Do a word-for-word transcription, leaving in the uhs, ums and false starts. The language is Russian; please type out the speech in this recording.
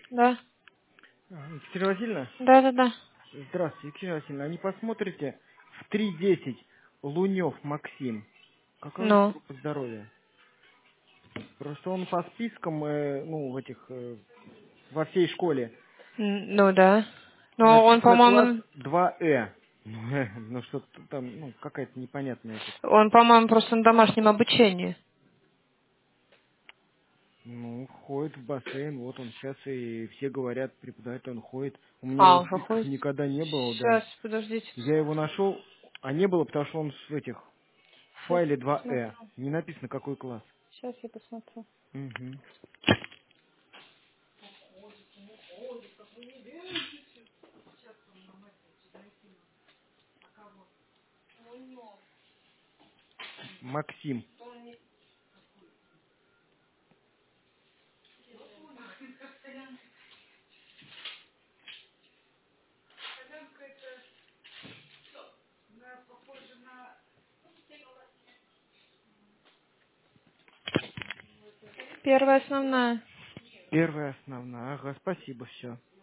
Да. А, Екатерина Васильевна? Да, да, да. Здравствуйте, Екатерина Васильевна. А не посмотрите в три десять Лунев Максим? Какая у него Ну. группа здоровья? Просто он по спискам, э, ну, в этих, э, во всей школе М, Ну да. Но он, написано класс по-моему, два Э. Ну, что-то там, ну, какая-то непонятная этот. он, по-моему, просто на домашнем обучении. Ну, ходит в бассейн, вот он сейчас и все говорят, преподаватель он ходит. У меня А, его в он же списках ходит. никогда не было, да. Сейчас, подождите. Я его нашел, а не было, потому что он в этих, в Сейчас файле я два посмотрю. Э. Не написано, какой класс. Сейчас я посмотрю. Угу. Максим. Первая основная. Первая основная. Ага, спасибо, все.